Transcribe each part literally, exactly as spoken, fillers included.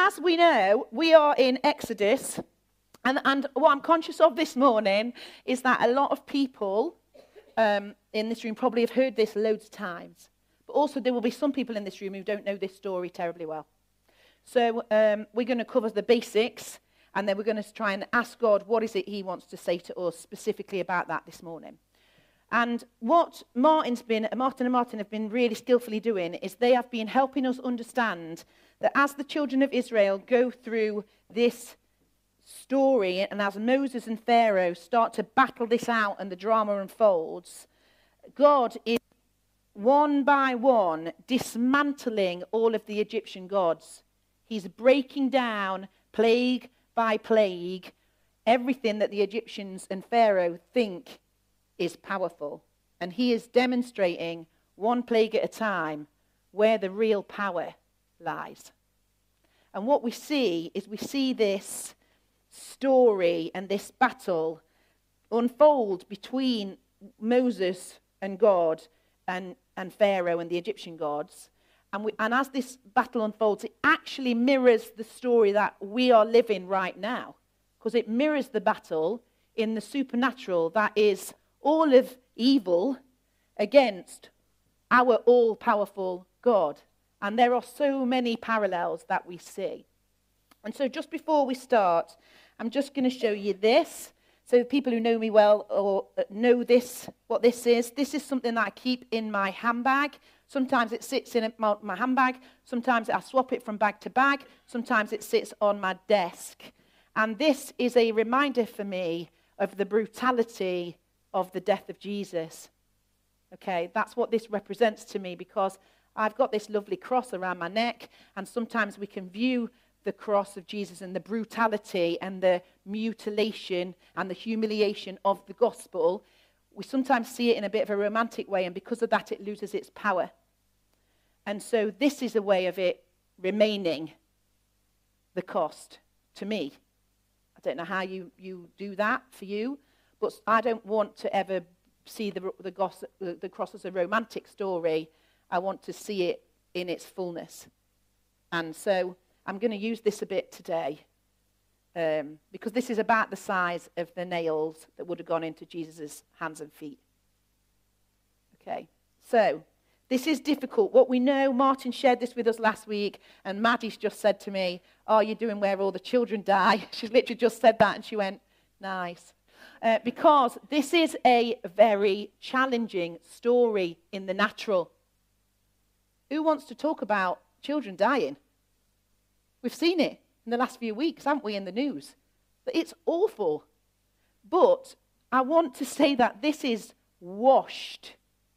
as we know, we are in Exodus, and, and what I'm conscious of this morning is that a lot of people um, in this room probably have heard this loads of times, but also there will be some people in this room who don't know this story terribly well. So um, we're going to cover the basics, and then we're going to try and ask God what is it he wants to say to us specifically about that this morning. And what Martin's been, Martin and Martin have been really skillfully doing is they have been helping us understand that as the children of Israel go through this story, and as Moses and Pharaoh start to battle this out and the drama unfolds, God is one by one dismantling all of the Egyptian gods. He's breaking down plague by plague everything that the Egyptians and Pharaoh think is powerful. And he is demonstrating one plague at a time where the real power lies. And what we see is we see this story and this battle unfold between Moses and God and, and Pharaoh and the Egyptian gods. And, we, and as this battle unfolds, it actually mirrors the story that we are living right now. Because it mirrors the battle in the supernatural that is all of evil against our all-powerful God. And there are so many parallels that we see. And so just before we start, I'm just going to show you this. So people who know me well or know this, what this is, this is something that I keep in my handbag. Sometimes it sits in my, my handbag. Sometimes I swap it from bag to bag. Sometimes it sits on my desk. And this is a reminder for me of the brutality of the death of Jesus. Okay, that's what this represents to me, because I've got this lovely cross around my neck, and sometimes we can view the cross of Jesus and the brutality and the mutilation and the humiliation of the gospel. We sometimes see it in a bit of a romantic way, and because of that it loses its power. And so this is a way of it remaining the cost to me. I don't know how you, you do that for you, but I don't want to ever see the, the, gos- the cross as a romantic story. I want to see it in its fullness. And so I'm going to use this a bit today, um, because this is about the size of the nails that would have gone into Jesus' hands and feet. Okay, so this is difficult. What we know, Martin shared this with us last week, and Maddie's just said to me, "Oh, you're doing Where All the Children Die." She's literally just said that, and she went, "Nice." Uh, because this is a very challenging story in the natural. Who wants to talk about children dying? We've seen it in the last few weeks, haven't we, in the news? It's awful. But I want to say that this is washed,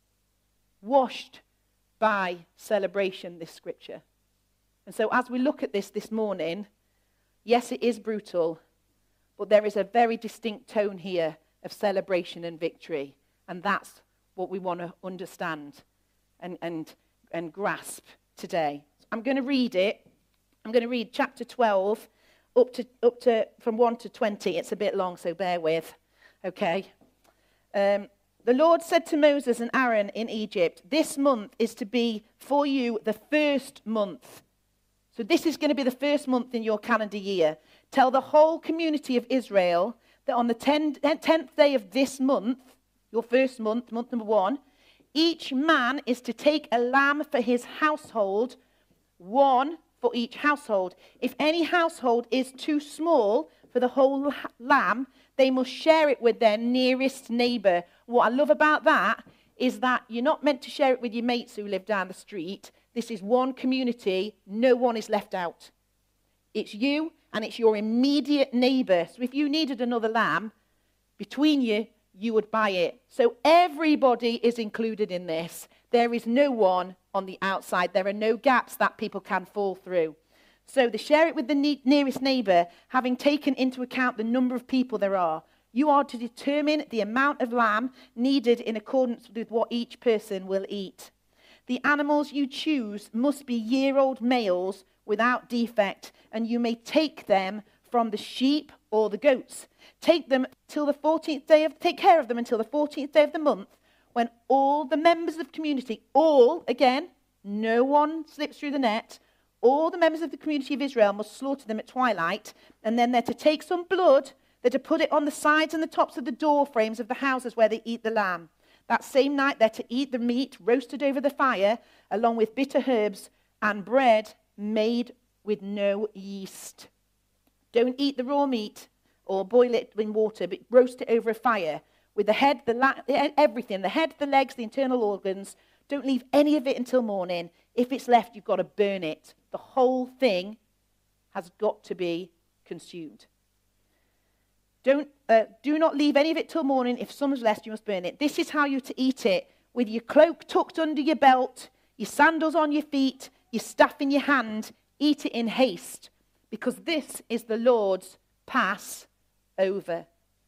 washed by celebration, this scripture. And so as we look at this this morning, yes, it is brutal, but there is a very distinct tone here of celebration and victory. And that's what we want to understand and, and, and grasp today. I'm going to read it. I'm going to read chapter twelve up to, up to from one to twenty. It's a bit long, so bear with. Okay. Um, the Lord said to Moses and Aaron in Egypt, "This month is to be for you the first month." So this is going to be the first month in your calendar year. Tell the whole community of Israel that on the tenth day of this month, your first month, month number one, each man is to take a lamb for his household, one for each household. If any household is too small for the whole lamb, they must share it with their nearest neighbor. What I love about that is that you're not meant to share it with your mates who live down the street. This is one community. No one is left out. It's you and it's your immediate neighbor. So if you needed another lamb, between you, you would buy it. So everybody is included in this. There is no one on the outside. There are no gaps that people can fall through. So they share it with the ne- nearest neighbor, having taken into account the number of people there are. You are to determine the amount of lamb needed in accordance with what each person will eat. The animals you choose must be year-old males without defect, and you may take them from the sheep or the goats. Take them till the fourteenth day of, take care of them until the fourteenth day of the month, when all the members of the community, all, again, no one slips through the net, All the members of the community of Israel must slaughter them at twilight, and then they're to take some blood, they're to put it on the sides and the tops of the door frames of the houses where they eat the lamb. That same night they're to eat the meat roasted over the fire, along with bitter herbs and bread made with no yeast. Don't eat the raw meat or boil it in water, but roast it over a fire with the head, the la- everything, the head, the legs, the internal organs. Don't leave any of it until morning. If it's left, you've got to burn it. The whole thing has got to be consumed. Don't, uh, do not leave any of it till morning. If some is left, you must burn it. This is how you're to eat it, with your cloak tucked under your belt, your sandals on your feet, your staff in your hand. Eat it in haste, because this is the Lord's Passover.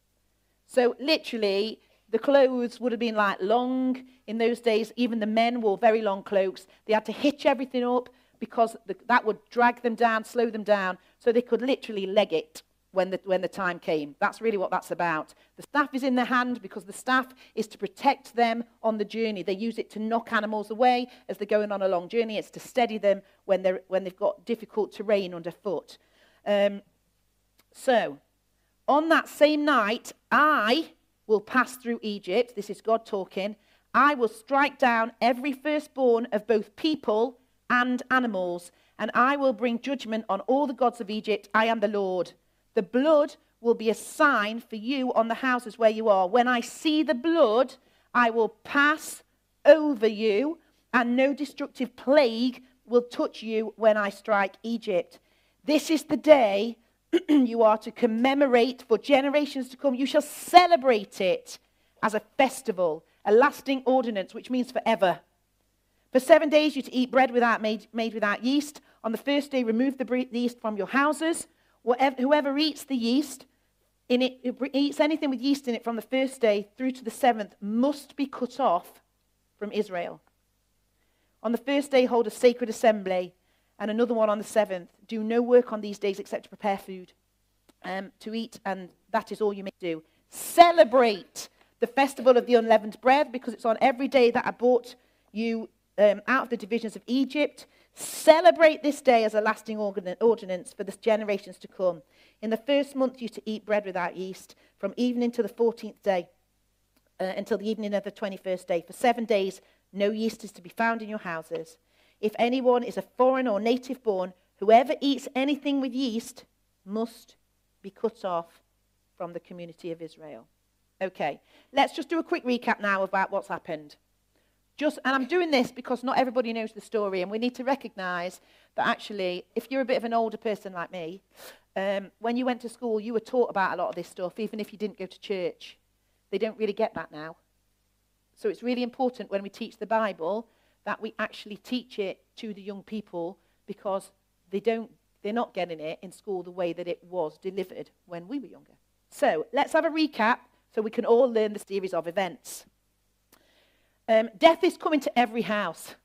So literally, the clothes would have been like long in those days. Even the men wore very long cloaks. They had to hitch everything up because the, that would drag them down, slow them down, so they could literally leg it when the, when the time came. That's really what that's about. The staff is in their hand because the staff is to protect them on the journey. They use it to knock animals away as they're going on a long journey. It's to steady them when, they're, when they've got difficult terrain underfoot. Um, so, on that same night, I will pass through Egypt. This is God talking. I will strike down every firstborn of both people and animals, and I will bring judgment on all the gods of Egypt. I am the Lord. The blood will be a sign for you on the houses where you are. When I see the blood, I will pass over you, and no destructive plague will touch you when I strike Egypt. This is the day you are to commemorate for generations to come. You shall celebrate it as a festival, a lasting ordinance, which means forever. For seven days you're to eat bread without made, made without yeast. On the first day, remove the, bre- the yeast from your houses. Whatever, whoever eats the yeast, in it, eats anything with yeast in it from the first day through to the seventh must be cut off from Israel. On the first day, hold a sacred assembly, and another one on the seventh. Do no work on these days except to prepare food um, to eat, and that is all you may do. Celebrate the festival of the unleavened bread, because it's on every day that I brought you um, out of the divisions of Egypt. Celebrate this day as a lasting ordinance for the generations to come. In the first month you to eat bread without yeast, from evening to the fourteenth day, uh, until the evening of the twenty-first day. For seven days no yeast is to be found in your houses. If anyone is a foreign or native born, whoever eats anything with yeast must be cut off from the community of Israel. Okay, let's just do a quick recap now about what's happened. Just, and I'm doing this because not everybody knows the story, and we need to recognize that actually, if you're a bit of an older person like me, um, when you went to school, you were taught about a lot of this stuff, even if you didn't go to church. They don't really get that now. So it's really important when we teach the Bible that we actually teach it to the young people, because they don't, they're not getting it in school the way that it was delivered when we were younger. So let's have a recap so we can all learn the series of events. Um, death is coming to every house.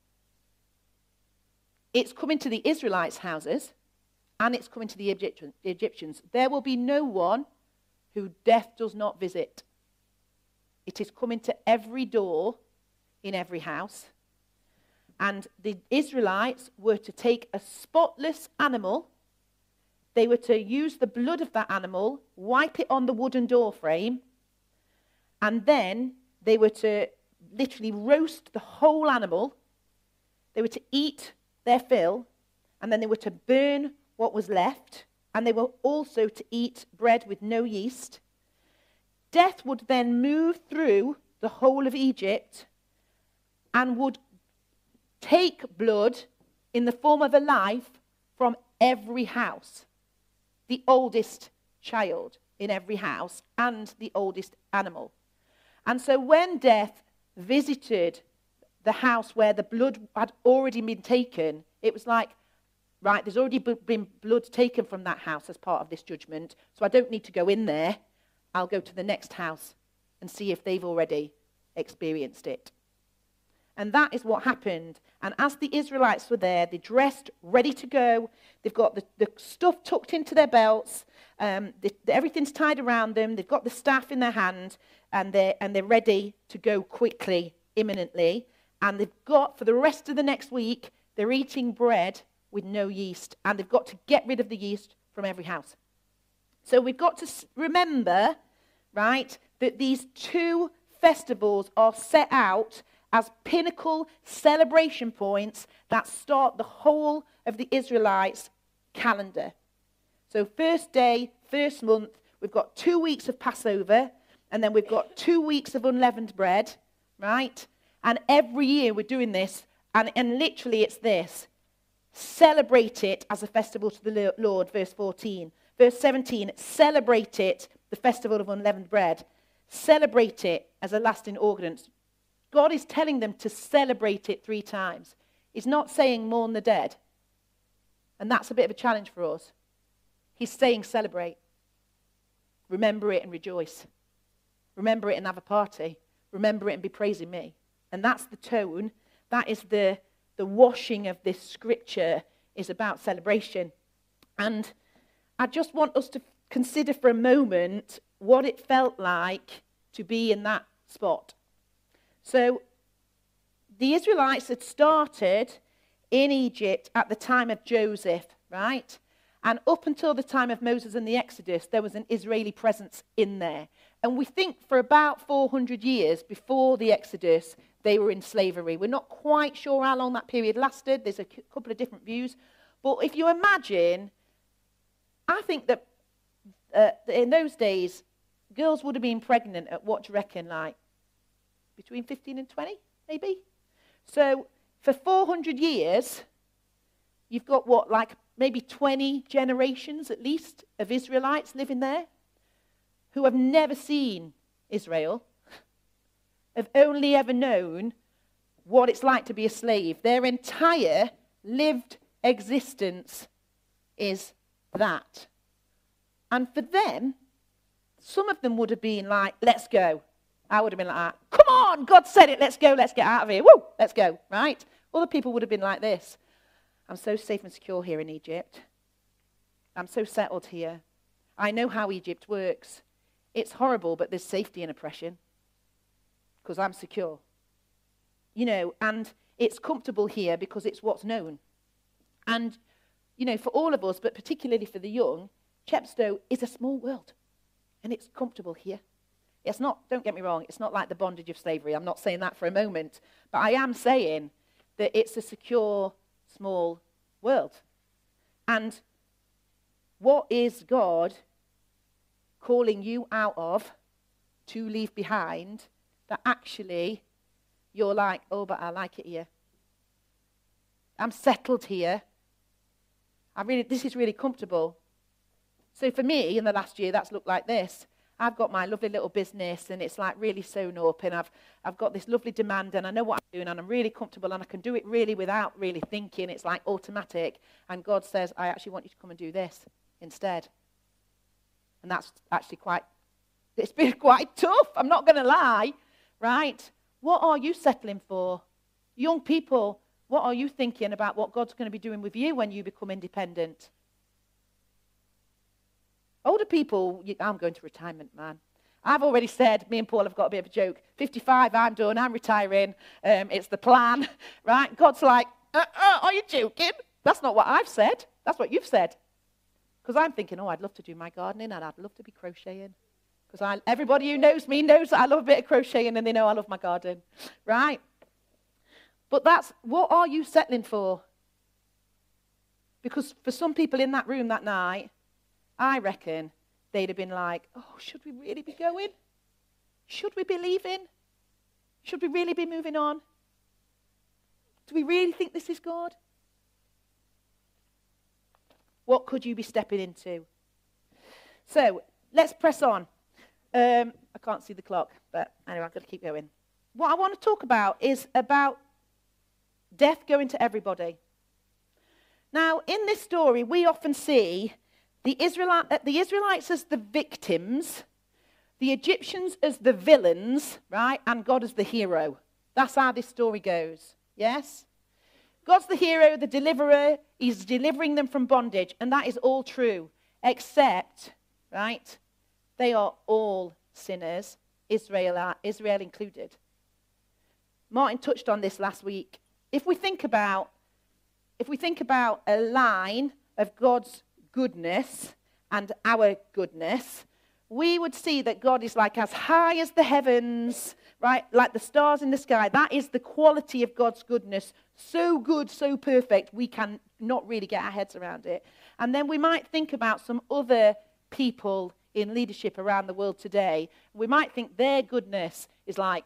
It's coming to the Israelites' houses, and it's coming to the Egyptian, Egyptians. There will be no one who death does not visit. It is coming to every door in every house. And the Israelites were to take a spotless animal. They were to use the blood of that animal, wipe it on the wooden door frame, and then they were to literally roast the whole animal. They were to eat their fill, and then they were to burn what was left, and they were also to eat bread with no yeast. Death would then move through the whole of Egypt and would take blood in the form of a life from every house, the oldest child in every house and the oldest animal. And so when death visited the house where the blood had already been taken, it was like, right, there's already been blood taken from that house as part of this judgment, so I don't need to go in there. I'll go to the next house and see if they've already experienced it. And that is what happened. And as the Israelites were there, they dressed, ready to go. They've got the, the stuff tucked into their belts. Um, they, everything's tied around them. They've got the staff in their hand, and they're, and they're ready to go quickly, imminently. And they've got, for the rest of the next week, they're eating bread with no yeast. And they've got to get rid of the yeast from every house. So we've got to remember, right, that these two festivals are set out as pinnacle celebration points that start the whole of the Israelites' calendar. So first day, first month, we've got two weeks of Passover, and then we've got two weeks of unleavened bread, right? And every year we're doing this, and, and literally it's this. Celebrate it as a festival to the Lord, verse fourteen. Verse seventeen, celebrate it, the festival of unleavened bread. Celebrate it as a lasting ordinance. God is telling them to celebrate it three times. He's not saying mourn the dead. And that's a bit of a challenge for us. He's saying celebrate. Remember it and rejoice. Remember it and have a party. Remember it and be praising me. And that's the tone. That is the, the washing of this scripture is about celebration. And I just want us to consider for a moment what it felt like to be in that spot. So the Israelites had started in Egypt at the time of Joseph, right? And up until the time of Moses and the Exodus, there was an Israeli presence in there. And we think for about four hundred years before the Exodus, they were in slavery. We're not quite sure how long that period lasted. There's a c- couple of different views. But if you imagine, I think that uh, in those days, girls would have been pregnant at, what do you reckon, like between fifteen and twenty, maybe? So for four hundred years, you've got what, like maybe twenty generations at least of Israelites living there who have never seen Israel, have only ever known what it's like to be a slave. Their entire lived existence is that. And for them, some of them would have been like, let's go. I would have been like that. Come on, God said it, let's go, let's get out of here. Woo, let's go, right? Other people would have been like this. I'm so safe and secure here in Egypt. I'm so settled here. I know how Egypt works. It's horrible, but there's safety in oppression because I'm secure. You know, and it's comfortable here because it's what's known. And, you know, for all of us, but particularly for the young, Chepstow is a small world. And it's comfortable here. It's not, don't get me wrong, it's not like the bondage of slavery. I'm not saying that for a moment. But I am saying that it's a secure, small world. And what is God calling you out of to leave behind that actually you're like, oh, but I like it here. I'm settled here. I really, this is really comfortable. So for me, in the last year, that's looked like this. I've got my lovely little business, and it's like really sewn up, and I've I've got this lovely demand, and I know what I'm doing, and I'm really comfortable, and I can do it really without really thinking. It's like automatic. And God says, I actually want you to come and do this instead. And that's actually quite, it's been quite tough. I'm not going to lie, right? What are you settling for? Young people, what are you thinking about what God's going to be doing with you when you become independent? Older people, you, I'm going to retirement, man. I've already said, me and Paul have got a bit of a joke. fifty-five, I'm done, I'm retiring. Um, it's the plan, right? God's like, uh-uh, are you joking? That's not what I've said. That's what you've said. Because I'm thinking, oh, I'd love to do my gardening and I'd love to be crocheting. Because I, everybody who knows me knows that I love a bit of crocheting and they know I love my garden, right? But that's, what are you settling for? Because for some people in that room that night, I reckon they'd have been like, oh, should we really be going? Should we be leaving? Should we really be moving on? Do we really think this is God? What could you be stepping into? So let's press on. Um, I can't see the clock, but anyway, I've got to keep going. What I want to talk about is about death going to everybody. Now, in this story, we often see the, Israeli- the Israelites as the victims, the Egyptians as the villains, right, and God as the hero. That's how this story goes, yes? God's the hero, the deliverer. He's delivering them from bondage, and that is all true, except, right, they are all sinners, Israel, Israel included. Martin touched on this last week. If we think about if we think about a line of God's goodness and our goodness, we would see that God is like as high as the heavens, right? Like the stars in the sky. That is the quality of God's goodness. So good, so perfect, we can not really get our heads around it. And then we might think about some other people in leadership around the world today. We might think their goodness is like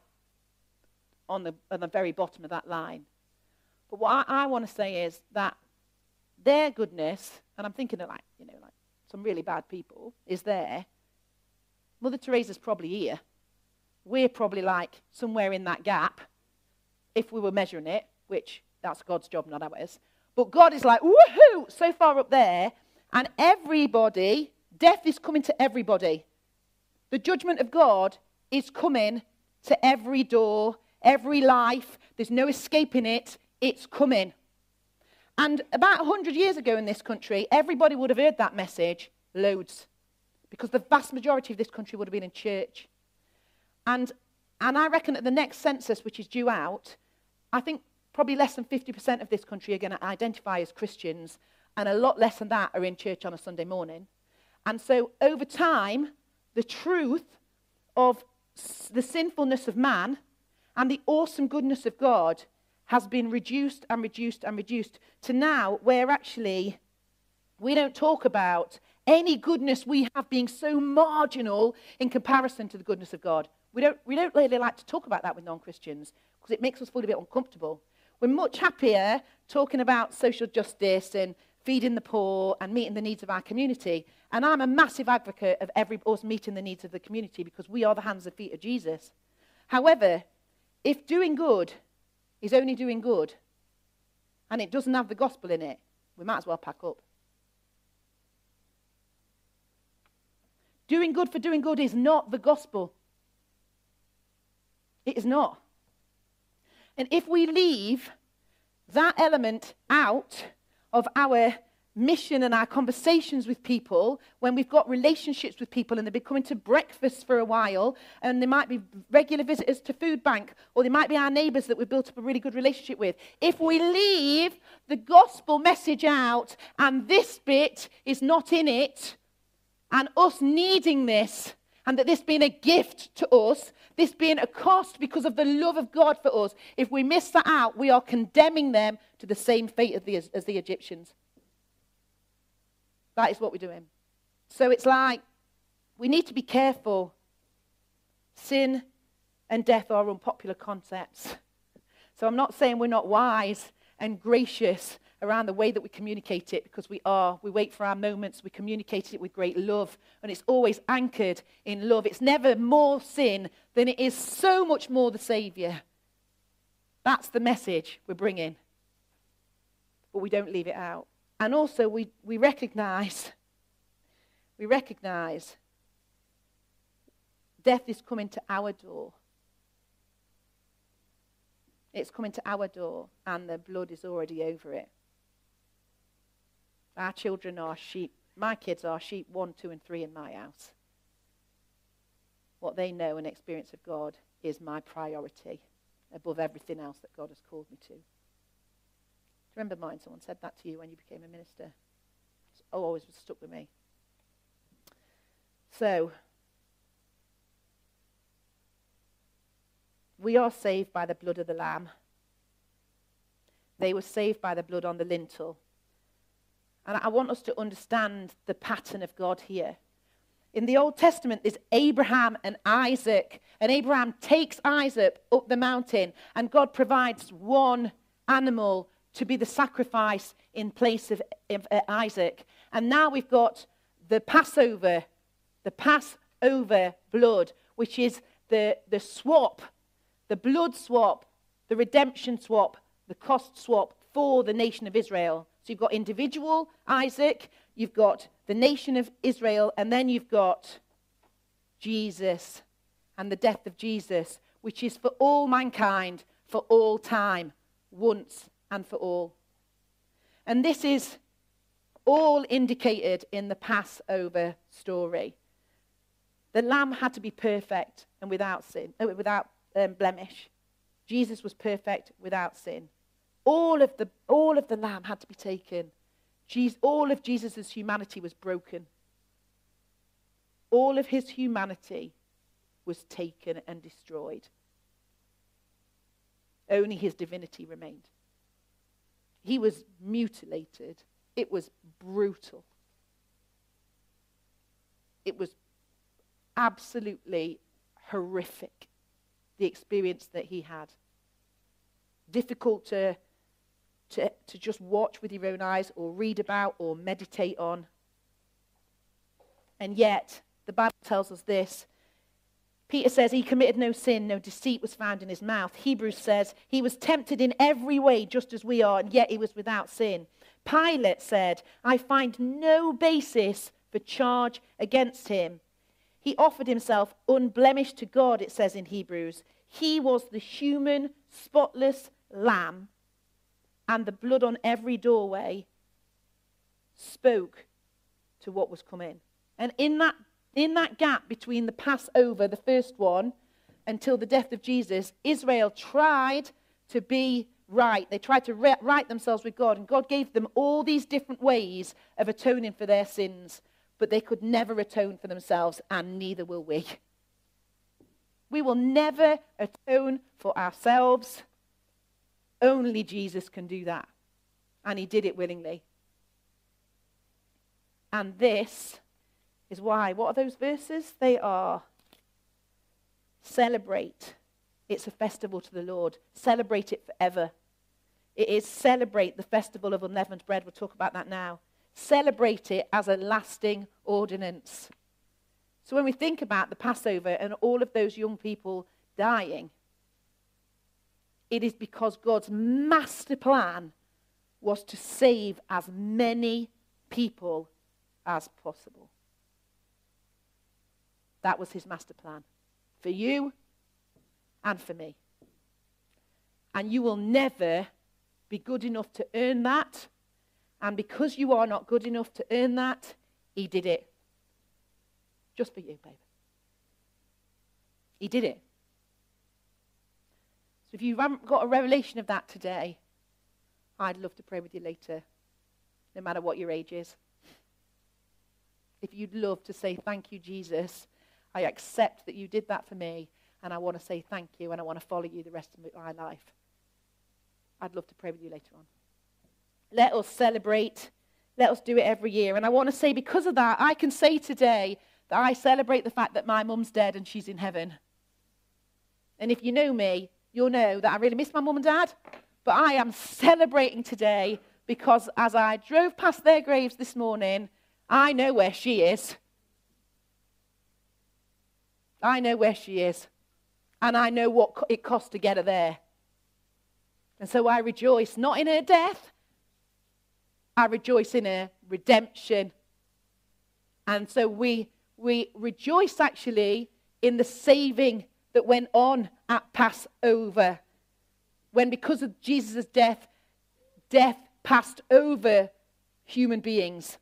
on the, on the very bottom of that line. But what I, I want to say is that their goodness, and I'm thinking of like, you know, like some really bad people, is there. Mother Teresa's probably here. We're probably like somewhere in that gap, if we were measuring it, which that's God's job, not ours. But God is like, woohoo, so far up there, and everybody, death is coming to everybody. The judgment of God is coming to every door, every life. There's no escaping it. It's coming. And about one hundred years ago in this country, everybody would have heard that message loads, because the vast majority of this country would have been in church. And, and I reckon at the next census, which is due out, I think probably less than fifty percent of this country are going to identify as Christians, and a lot less than that are in church on a Sunday morning. And so over time, the truth of the sinfulness of man and the awesome goodness of God has been reduced and reduced and reduced to now where actually we don't talk about any goodness we have being so marginal in comparison to the goodness of God. We don't, we don't really like to talk about that with non-Christians because it makes us feel a bit uncomfortable. We're much happier talking about social justice and feeding the poor and meeting the needs of our community. And I'm a massive advocate of every us meeting the needs of the community because we are the hands and feet of Jesus. However, if doing good is only doing good and it doesn't have the gospel in it, we might as well pack up. Doing good for doing good is not the gospel. It is not. And if we leave that element out of our mission and our conversations with people, when we've got relationships with people and they've been coming to breakfast for a while, and they might be regular visitors to food bank, or they might be our neighbours that we've built up a really good relationship with. If we leave the gospel message out and this bit is not in it, and us needing this, and that this being a gift to us, this being a cost because of the love of God for us, if we miss that out, we are condemning them to the same fate as the, as the Egyptians. That is what we're doing. So it's like, we need to be careful. Sin and death are unpopular concepts. So I'm not saying we're not wise and gracious around the way that we communicate it, because we are. We wait for our moments. We communicate it with great love. And it's always anchored in love. It's never more sin than it is so much more the Saviour. That's the message we're bringing. But we don't leave it out. And also we, we recognize, we recognize death is coming to our door. It's coming to our door, and the blood is already over it. Our children are sheep. My kids are sheep one, two, and three in my house. What they know and experience of God is my priority above everything else that God has called me to. Do you remember mine? Someone said that to you when you became a minister. It's always stuck with me. So, we are saved by the blood of the Lamb. They were saved by the blood on the lintel. And I want us to understand the pattern of God here. In the Old Testament, there's Abraham and Isaac. And Abraham takes Isaac up the mountain, and God provides one animal to be the sacrifice in place of, of uh, Isaac. And now we've got the Passover, the Passover blood, which is the, the swap, the blood swap, the redemption swap, the cost swap for the nation of Israel. So you've got individual Isaac, you've got the nation of Israel, and then you've got Jesus and the death of Jesus, which is for all mankind, for all time, once and for all. And this is all indicated in the Passover story. The lamb had to be perfect and without sin, uh, without um, blemish. Jesus was perfect without sin. All of the, all of the lamb had to be taken. Jesus, all of Jesus' humanity was broken. All of his humanity was taken and destroyed. Only his divinity remained. He was mutilated. It was brutal. It was absolutely horrific, the experience that he had. Difficult to, to, to just watch with your own eyes or read about or meditate on. And yet, the Bible tells us this. Peter says he committed no sin, no deceit was found in his mouth. Hebrews says he was tempted in every way just as we are, and yet he was without sin. Pilate said, I find no basis for charge against him. He offered himself unblemished to God, it says in Hebrews. He was the human, spotless lamb, and the blood on every doorway spoke to what was coming. And in that In that gap between the Passover, the first one, until the death of Jesus, Israel tried to be right. They tried to re- right themselves with God, and God gave them all these different ways of atoning for their sins, but they could never atone for themselves, and neither will we. We will never atone for ourselves. Only Jesus can do that, and he did it willingly. And this is why. What are those verses? They are celebrate. It's a festival to the Lord. Celebrate it forever. It is celebrate the festival of unleavened bread. We'll talk about that now. Celebrate it as a lasting ordinance. So when we think about the Passover and all of those young people dying, it is because God's master plan was to save as many people as possible. That was his master plan for you and for me. And you will never be good enough to earn that. And because you are not good enough to earn that, he did it. Just for you, babe. He did it. So if you haven't got a revelation of that today, I'd love to pray with you later, no matter what your age is. If you'd love to say, thank you, Jesus, I accept that you did that for me, and I want to say thank you, and I want to follow you the rest of my life. I'd love to pray with you later on. Let us celebrate. Let us do it every year. And I want to say, because of that, I can say today that I celebrate the fact that my mum's dead and she's in heaven. And if you know me, you'll know that I really miss my mum and dad. But I am celebrating today because as I drove past their graves this morning, I know where she is. I know where she is. And I know what it cost to get her there. And so I rejoice not in her death. I rejoice in her redemption. And so we, we rejoice actually in the saving that went on at Passover. When because of Jesus' death, death passed over human beings.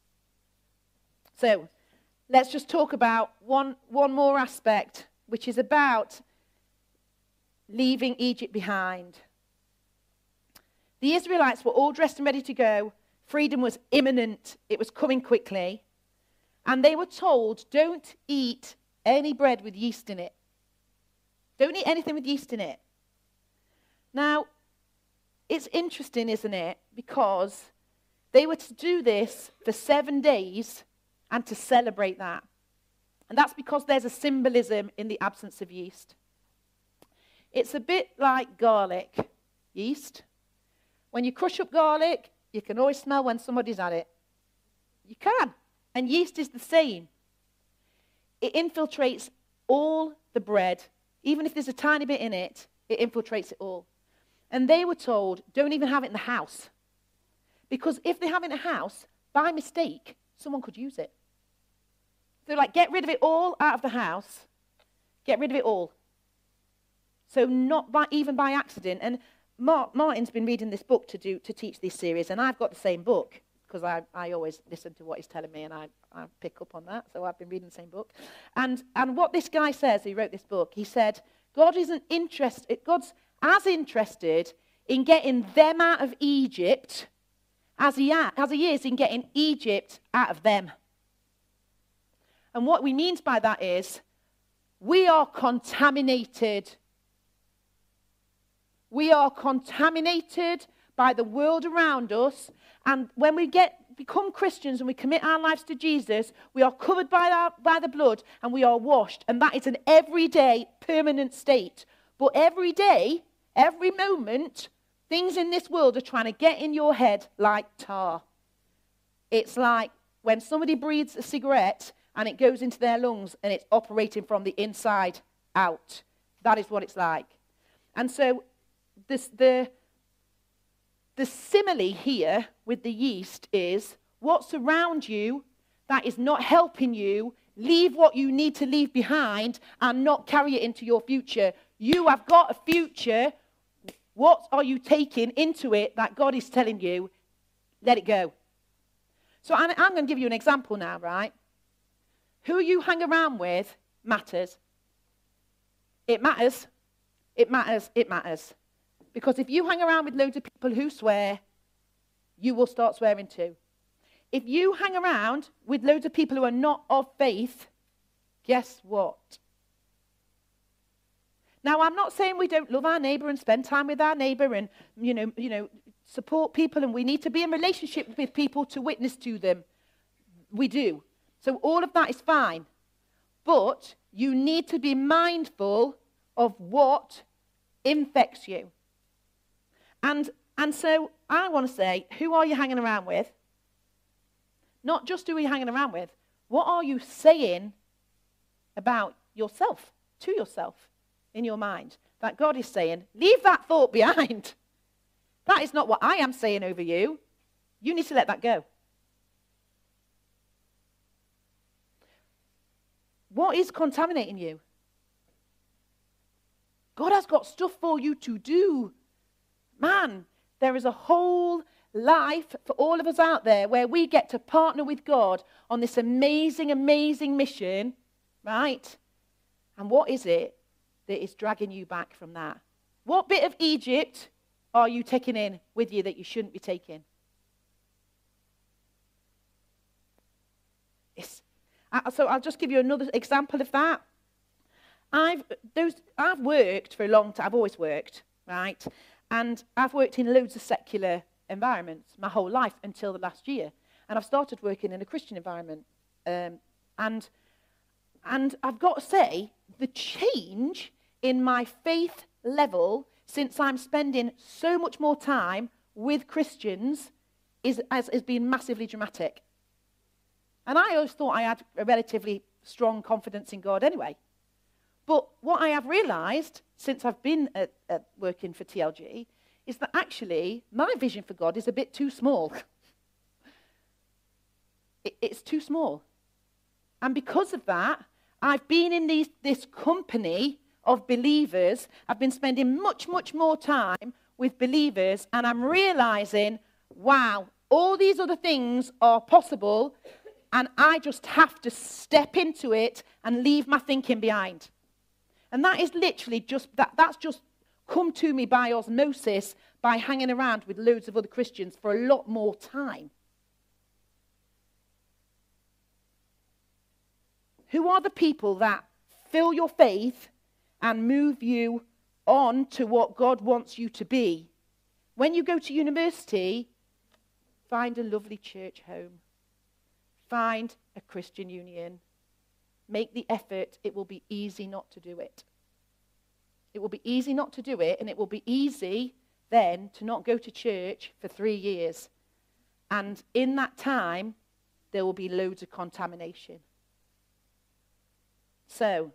So let's just talk about one, one more aspect, which is about leaving Egypt behind. The Israelites were all dressed and ready to go. Freedom was imminent. It was coming quickly. And they were told, don't eat any bread with yeast in it. Don't eat anything with yeast in it. Now, it's interesting, isn't it? Because they were to do this for seven days and to celebrate that. And that's because there's a symbolism in the absence of yeast. It's a bit like garlic yeast. When you crush up garlic, you can always smell when somebody's had it. You can. And yeast is the same. It infiltrates all the bread. Even if there's a tiny bit in it, it infiltrates it all. And they were told, don't even have it in the house. Because if they have it in a house, by mistake, someone could use it. So like, get rid of it all out of the house. Get rid of it all. So not by, even by accident. And Mark, Martin's been reading this book to do to teach this series, and I've got the same book, because I, I always listen to what he's telling me, and I, I pick up on that, so I've been reading the same book. And, and what this guy says, who wrote this book, he said, God isn't interested, God's as interested in getting them out of Egypt as he, as he is in getting Egypt out of them. And what we mean by that is we are contaminated. We are contaminated by the world around us. And when we get become Christians and we commit our lives to Jesus, we are covered by, our, by the blood and we are washed. And that is an everyday, permanent state. But every day, every moment, things in this world are trying to get in your head like tar. It's like when somebody breathes a cigarette and it goes into their lungs and it's operating from the inside out. That is what it's like. And so this, the, the simile here with the yeast is what's around you that is not helping you, leave what you need to leave behind and not carry it into your future. You have got a future. What are you taking into it that God is telling you, let it go? So I'm, I'm going to give you an example now, right? Who you hang around with matters. It matters. It matters. It matters. Because if you hang around with loads of people who swear, you will start swearing too. If you hang around with loads of people who are not of faith, guess what? Now, I'm not saying we don't love our neighbour and spend time with our neighbour and, you know, you know, support people, and we need to be in relationship with people to witness to them. We do. So all of that is fine. But you need to be mindful of what infects you. And, and so I want to say, who are you hanging around with? Not just who are you hanging around with. What are you saying about yourself, to yourself, in your mind? That God is saying, leave that thought behind. That is not what I am saying over you. You need to let that go. What is contaminating you? God has got stuff for you to do. Man, there is a whole life for all of us out there where we get to partner with God on this amazing, amazing mission, right? And what is it that is dragging you back from that? What bit of Egypt are you taking in with you that you shouldn't be taking? It's So I'll just give you another example of that. I've those I've worked for a long time. I've always worked, right? And I've worked in loads of secular environments my whole life until the last year. And I've started working in a Christian environment. Um, and, and I've got to say, the change in my faith level since I'm spending so much more time with Christians is, has, has been massively dramatic. And I always thought I had a relatively strong confidence in God anyway. But what I have realized since I've been at, at working for T L G is that actually my vision for God is a bit too small. it, it's too small. And because of that, I've been in these, this company of believers. I've been spending much, much more time with believers, and I'm realizing, wow, all these other things are possible, and I just have to step into it and leave my thinking behind. And that is literally just, that, that's just come to me by osmosis, by hanging around with loads of other Christians for a lot more time. Who are the people that fill your faith and move you on to what God wants you to be? When you go to university, find a lovely church home. Find a Christian union. Make the effort. It will be easy not to do it. It will be easy not to do it, and it will be easy then to not go to church for three years. And in that time, there will be loads of contamination. So,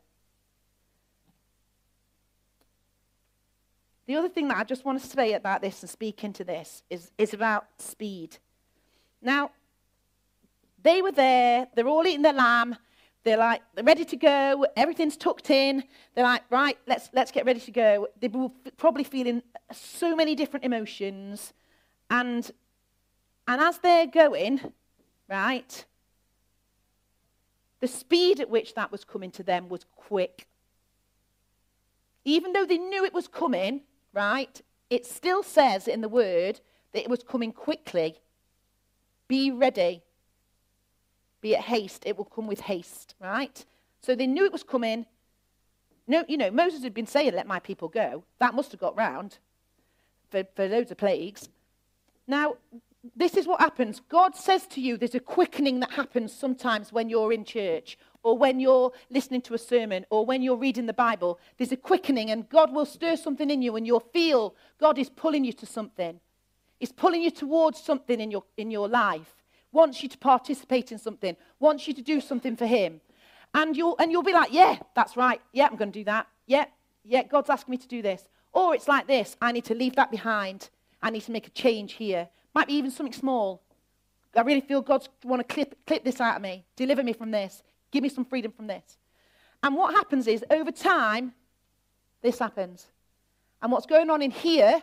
the other thing that I just want to say about this and speak into this is, is about speed. Now, they were there, they're all eating their lamb, they're like, they're ready to go, everything's tucked in, they're like, right, let's let's get ready to go. They were probably feeling so many different emotions, and, and as they're going, right, the speed at which that was coming to them was quick. Even though they knew it was coming, right, it still says in the word that it was coming quickly. Be ready. Be at haste. It will come with haste, right? So they knew it was coming. No, you know, Moses had been saying, let my people go. That must have got round for, for loads of plagues. Now, this is what happens. God says to you, there's a quickening that happens sometimes when you're in church or when you're listening to a sermon or when you're reading the Bible. There's a quickening and God will stir something in you and you'll feel God is pulling you to something. He's pulling you towards something in your, in your life. Wants you to participate in something. Wants you to do something for him. And you'll, and you'll be like, yeah, that's right. Yeah, I'm going to do that. Yeah, yeah, God's asking me to do this. Or it's like this. I need to leave that behind. I need to make a change here. Might be even something small. I really feel God's want to clip, clip this out of me. Deliver me from this. Give me some freedom from this. And what happens is, over time, this happens. And what's going on in here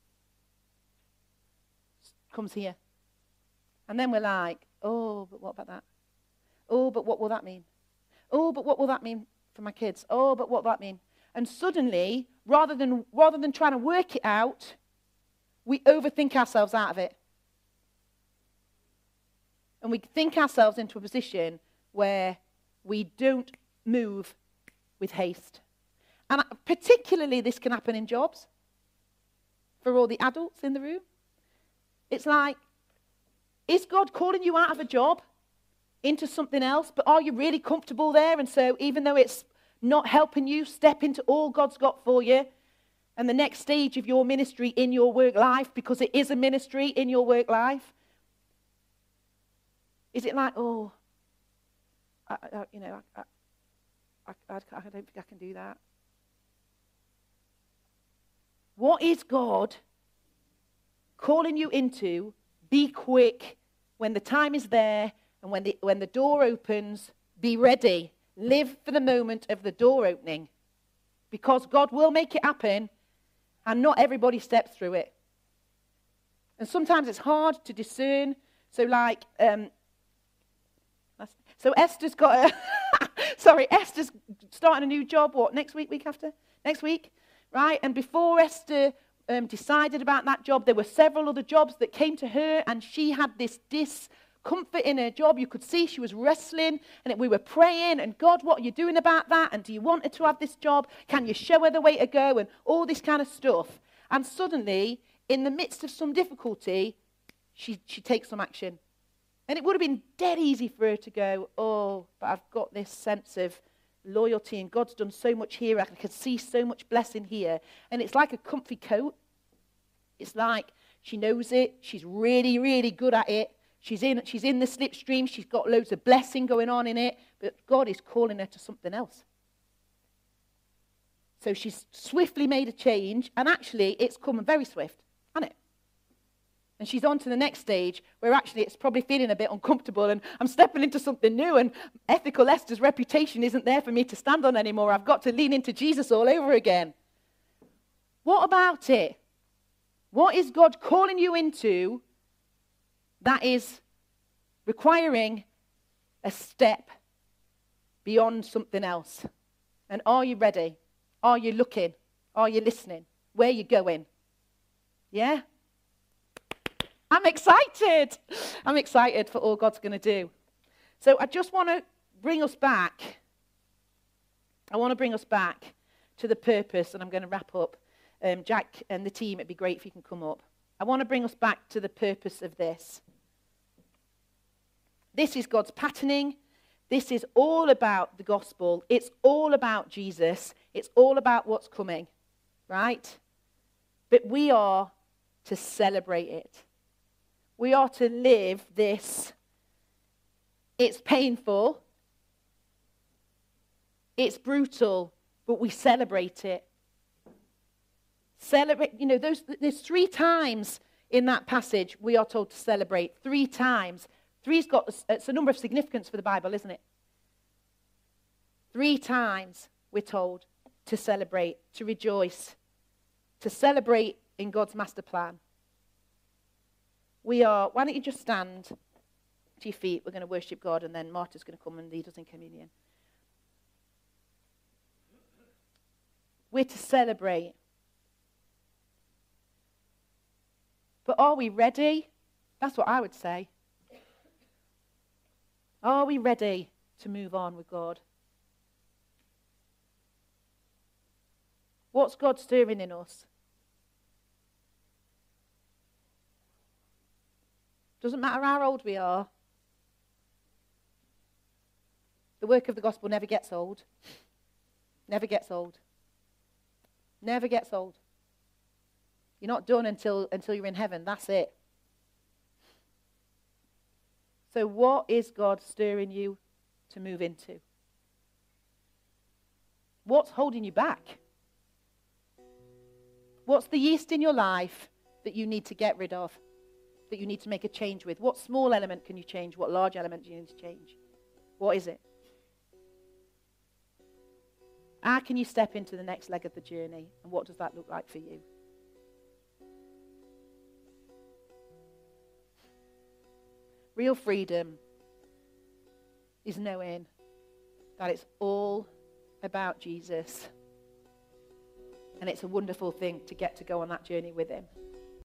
comes here. And then we're like, oh, but what about that? Oh, but what will that mean? Oh, but what will that mean for my kids? Oh, but what will that mean? And suddenly, rather than, rather than trying to work it out, we overthink ourselves out of it. And we think ourselves into a position where we don't move with haste. And particularly this can happen in jobs. For all the adults in the room. It's like, is God calling you out of a job into something else? But are you really comfortable there? And so even though it's not helping you step into all God's got for you and the next stage of your ministry in your work life, because it is a ministry in your work life, is it like, oh, I, I, you know, I, I, I, I don't think I can do that. What is God calling you into? Be quick when the time is there and when the, when the door opens, be ready. Live for the moment of the door opening because God will make it happen and not everybody steps through it. And sometimes it's hard to discern. So like, um, so Esther's got a, sorry, Esther's starting a new job, what, next week, week after? Next week, right? And before Esther um, decided about that job, there were several other jobs that came to her, and she had this discomfort in her job. You could see she was wrestling, and it, we were praying, and God, what are you doing about that? And do you want her to have this job? Can you show her the way to go? And all this kind of stuff. And suddenly, in the midst of some difficulty, she, she takes some action. And it would have been dead easy for her to go, oh, but I've got this sense of loyalty and God's done so much here. I can see so much blessing here. And it's like a comfy coat. It's like she knows it. She's really, really good at it. She's in, she's in the slipstream. She's got loads of blessing going on in it. But God is calling her to something else. So she's swiftly made a change. And actually, it's come very swift, hasn't it? And she's on to the next stage where actually it's probably feeling a bit uncomfortable and I'm stepping into something new and ethical Esther's reputation isn't there for me to stand on anymore. I've got to lean into Jesus all over again. What about it? What is God calling you into that is requiring a step beyond something else? And are you ready? Are you looking? Are you listening? Where are you going? Yeah? I'm excited. I'm excited for all God's going to do. So I just want to bring us back. I want to bring us back to the purpose, and I'm going to wrap up. Um, Jack and the team, it'd be great if you can come up. I want to bring us back to the purpose of this. This is God's patterning. This is all about the gospel. It's all about Jesus. It's all about what's coming, right? But we are to celebrate it. We are to live this. It's painful. It's brutal, but we celebrate it. Celebrate, you know, those, there's three times in that passage we are told to celebrate. Three times. Three's got, it's a number of significance for the Bible, isn't it? Three times we're told to celebrate, to rejoice, to celebrate in God's master plan. We are, why don't you just stand to your feet? We're going to worship God, and then Martha's going to come and lead us in communion. We're to celebrate. But are we ready? That's what I would say. Are we ready to move on with God? What's God stirring in us? Doesn't matter how old we are. The work of the gospel never gets old. Never gets old. Never gets old. You're not done until, until you're in heaven. That's it. So what is God stirring you to move into? What's holding you back? What's the yeast in your life that you need to get rid of? That you need to make a change with? What small element can you change? What large element do you need to change? What is it? How can you step into the next leg of the journey? And what does that look like for you? Real freedom is knowing that it's all about Jesus. And it's a wonderful thing to get to go on that journey with him.